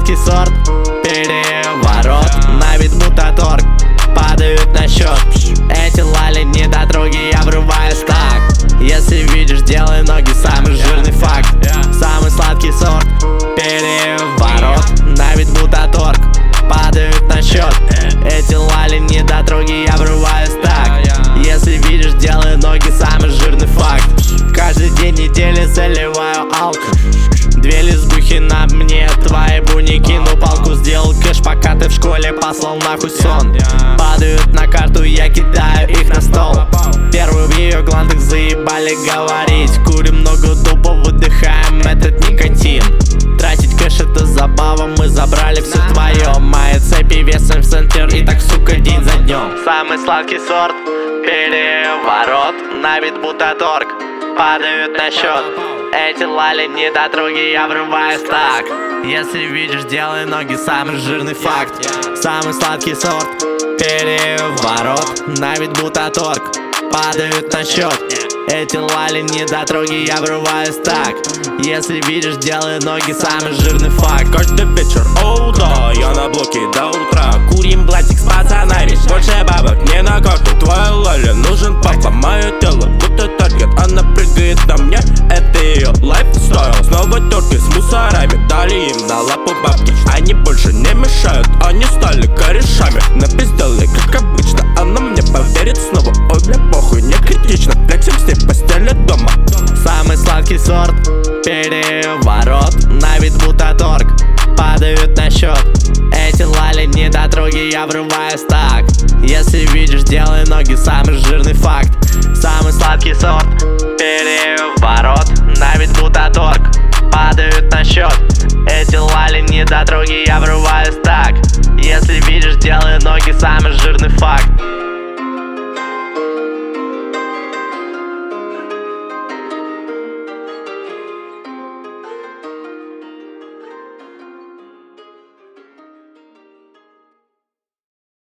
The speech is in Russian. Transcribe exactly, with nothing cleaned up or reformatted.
сладкий сорт, переворот. На вид будто торг, падают на счет. Эти лали недотроги, я врываюсь так. Если видишь, делай ноги, самый жирный факт. Самый сладкий сорт, переворот. На вид будто торг, падают на счет. Эти лали недотроги, я врываюсь так. Если видишь, делай ноги, самый жирный факт. Каждый день недели заливаю алко. Две лесбухи на мне, твои буни кину палку. Сделал кэш, пока ты в школе послал нахуй сон. Падают на карту, я кидаю их на стол. Первый в ее гландах заебали говорить. Курим много дупов, выдыхаем этот никотин. Тратить кэш это забава, мы забрали все твое. Мои цепи весом в центр, и так, сука, день за днем. Самый сладкий сорт, переворот. На вид будто торг, падают на счет. Эти лали недотроги, я врываюсь так. Если видишь, делай ноги, самый жирный факт. Самый сладкий сорт, переворот. На вид будто торг, падают на счет. Эти лали недотроги, я врываюсь так. Если видишь, делай ноги, самый жирный факт. Каждый вечер, оу да, я на блоке до утра. Курим блатик с пацанами, больше бабок не на карту. Твоя лали нужен папа, мое тело будто таргет. Она прыгает на мне, это ее лайфстайл. Снова торты с мусорами, дали им на лапу бабки. Они больше не мешают, они стали корешами. Напиздали, как обычно, она мне поверит снова. Ой, бля, похуй, не критично, флексим с ней в постели дома. Самый сладкий сорт, переворот. На вид будто торг, падают на счет. Эти лали недотроги, я врываюсь так. Если видишь, делай ноги, самый жирный факт. Самый сладкий сорт, переворот. На вид будто торг, падают на счет. Эти лали недотроги, я врываюсь так. Если видишь, делай ноги, самый жирный факт.